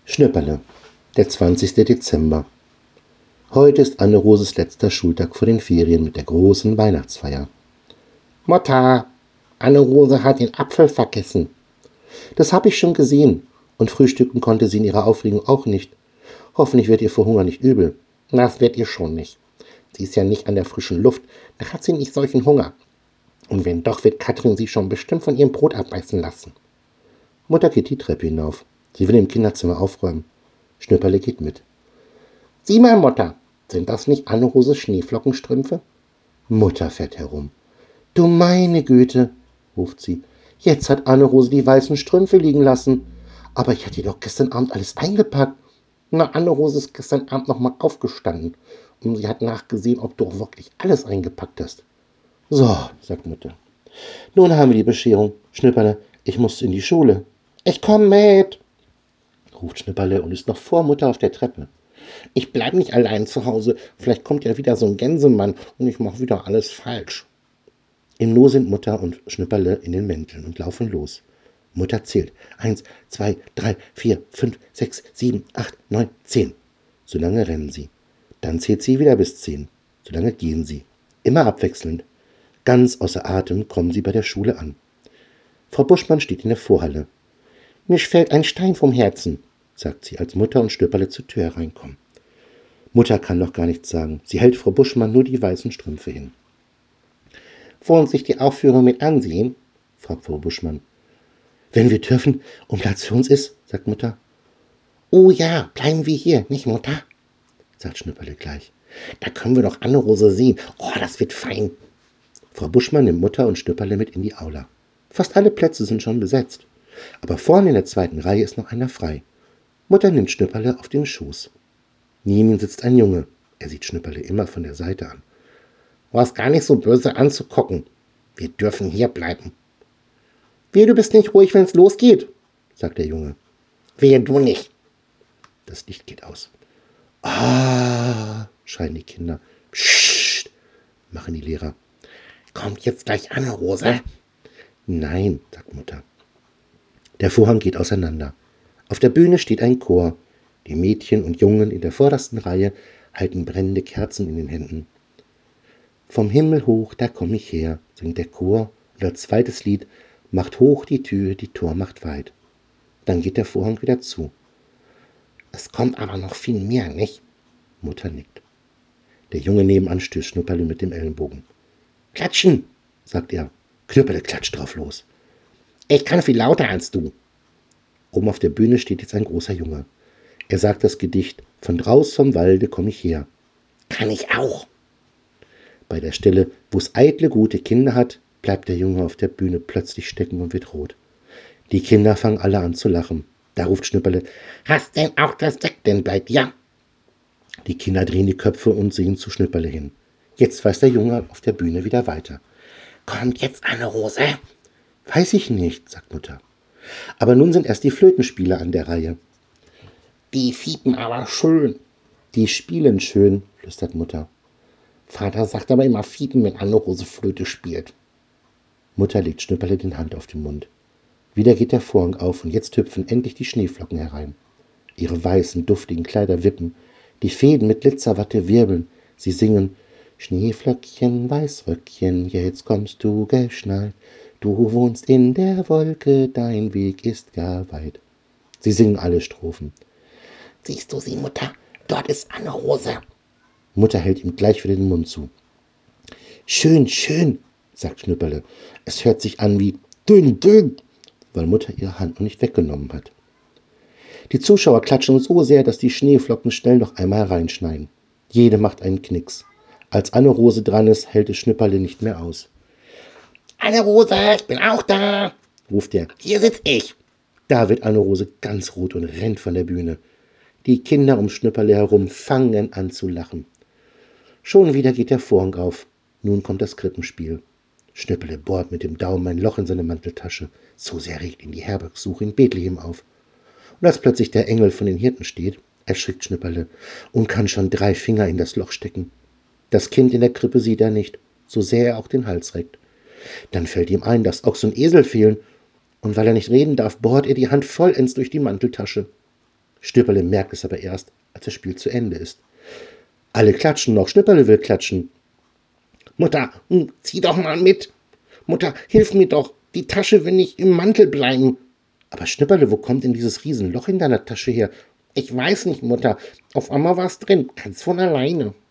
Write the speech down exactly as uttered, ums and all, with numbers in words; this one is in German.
Schnipperle, der zwanzigste Dezember. Heute ist Anne-Roses letzter Schultag vor den Ferien mit der großen Weihnachtsfeier. Mutter, Anne-Rose hat den Apfel vergessen. Das habe ich schon gesehen. Und frühstücken konnte sie in ihrer Aufregung auch nicht. Hoffentlich wird ihr vor Hunger nicht übel. Das wird ihr schon nicht. Sie ist ja nicht an der frischen Luft, da hat sie nicht solchen Hunger. Und wenn doch, wird Katrin sie schon bestimmt von ihrem Brot abbeißen lassen. Mutter geht die Treppe hinauf. Sie will im Kinderzimmer aufräumen. Schnipperle geht mit. Sieh mal, Mutter, sind das nicht Anne-Roses Schneeflockenstrümpfe? Mutter fährt herum. Du meine Güte, ruft sie. Jetzt hat Anne-Rose die weißen Strümpfe liegen lassen. Aber ich hatte doch gestern Abend alles eingepackt. Na, Anne-Rose ist gestern Abend noch mal aufgestanden. Und sie hat nachgesehen, ob du auch wirklich alles eingepackt hast. So, sagt Mutter. Nun haben wir die Bescherung. Schnipperle, ich muss in die Schule. Ich komm mit, ruft Schnipperle und ist noch vor Mutter auf der Treppe. Ich bleib nicht allein zu Hause. Vielleicht kommt ja wieder so ein Gänsemann und ich mache wieder alles falsch. Im Nu sind Mutter und Schnipperle in den Mänteln und laufen los. Mutter zählt. Eins, zwei, drei, vier, fünf, sechs, sieben, acht, neun, zehn. So lange rennen sie. Dann zählt sie wieder bis zehn. So lange gehen sie. Immer abwechselnd. Ganz außer Atem kommen sie bei der Schule an. Frau Buschmann steht in der Vorhalle. Mir fällt ein Stein vom Herzen, sagt sie, als Mutter und Schnipperle zur Tür hereinkommen. Mutter kann noch gar nichts sagen. Sie hält Frau Buschmann nur die weißen Strümpfe hin. Wollen sich die Aufführung mit ansehen? Fragt Frau Buschmann. Wenn wir dürfen und Platz für uns ist, sagt Mutter. Oh ja, bleiben wir hier, nicht Mutter? Sagt Schnipperle gleich. Da können wir doch Anne-Rose sehen. Oh, das wird fein. Frau Buschmann nimmt Mutter und Schnipperle mit in die Aula. Fast alle Plätze sind schon besetzt. Aber vorne in der zweiten Reihe ist noch einer frei. Mutter nimmt Schnipperle auf den Schoß. Neben ihm sitzt ein Junge. Er sieht Schnipperle immer von der Seite an. War's gar nicht so böse anzugucken. Wir dürfen hier bleiben. Wehe, du bist nicht ruhig, wenn's losgeht, sagt der Junge. Wehe, du nicht. Das Licht geht aus. Ah, schreien die Kinder. Psst, machen die Lehrer. Kommt jetzt gleich Anne-Rose? Nein, sagt Mutter. Der Vorhang geht auseinander. Auf der Bühne steht ein Chor. Die Mädchen und Jungen in der vordersten Reihe halten brennende Kerzen in den Händen. Vom Himmel hoch, da komm ich her, singt der Chor, und als zweites Lied macht hoch die Tür, die Tor macht weit. Dann geht der Vorhang wieder zu. Es kommt aber noch viel mehr, nicht? Mutter nickt. Der Junge nebenan stößt Schnipperle mit dem Ellenbogen. Klatschen, sagt er. Knüppele klatscht drauf los. Ich kann viel lauter als du. Oben auf der Bühne steht jetzt ein großer Junge. Er sagt das Gedicht Von draus vom Walde komm ich her. Kann ich auch. Bei der Stelle, wo es eitle gute Kinder hat, bleibt der Junge auf der Bühne plötzlich stecken und wird rot. Die Kinder fangen alle an zu lachen. Da ruft Schnipperle, hast denn auch das Deckten bei dir? Die Kinder drehen die Köpfe und sehen zu Schnipperle hin. Jetzt weiß der Junge auf der Bühne wieder weiter. Kommt jetzt Anne-Rose? Weiß ich nicht, sagt Mutter. Aber nun sind erst die Flötenspieler an der Reihe. Die fiepen aber schön. Die spielen schön, flüstert Mutter. Vater sagt aber immer fiepen, wenn Anne-Rose Flöte spielt. Mutter legt Schnipperle die Hand auf den Mund. Wieder geht der Vorhang auf und jetzt hüpfen endlich die Schneeflocken herein. Ihre weißen, duftigen Kleider wippen, die Fäden mit Glitzerwatte wirbeln. Sie singen Schneeflöckchen, Weißröckchen, jetzt kommst du geschneit. Du wohnst in der Wolke, dein Weg ist gar weit. Sie singen alle Strophen. Siehst du sie, Mutter? Dort ist Anne-Rose. Mutter hält ihm gleich wieder den Mund zu. Schön, schön, sagt Schnipperle. Es hört sich an wie dünn, dünn, weil Mutter ihre Hand noch nicht weggenommen hat. Die Zuschauer klatschen so sehr, dass die Schneeflocken schnell noch einmal hereinschneien. Jede macht einen Knicks. Als Anne-Rose dran ist, hält es Schnipperle nicht mehr aus. Anne-Rose, ich bin auch da, ruft er. Hier sitz ich. Da wird Anne-Rose ganz rot und rennt von der Bühne. Die Kinder um Schnipperle herum fangen an zu lachen. Schon wieder geht der Vorhang auf. Nun kommt das Krippenspiel. Schnipperle bohrt mit dem Daumen ein Loch in seine Manteltasche. So sehr regt ihn die Herbergsuche in Bethlehem auf. Und als plötzlich der Engel von den Hirten steht, erschrickt Schnipperle und kann schon drei Finger in das Loch stecken. Das Kind in der Krippe sieht er nicht, so sehr er auch den Hals reckt. Dann fällt ihm ein, dass Ochs und Esel fehlen, und weil er nicht reden darf, bohrt er die Hand vollends durch die Manteltasche. Schnipperle merkt es aber erst, als das Spiel zu Ende ist. Alle klatschen noch, Schnipperle will klatschen. Mutter, zieh doch mal mit. Mutter, hilf mir doch, die Tasche will nicht im Mantel bleiben. Aber Schnipperle, wo kommt denn dieses Riesenloch in deiner Tasche her? Ich weiß nicht, Mutter. Auf einmal war's drin, ganz von alleine.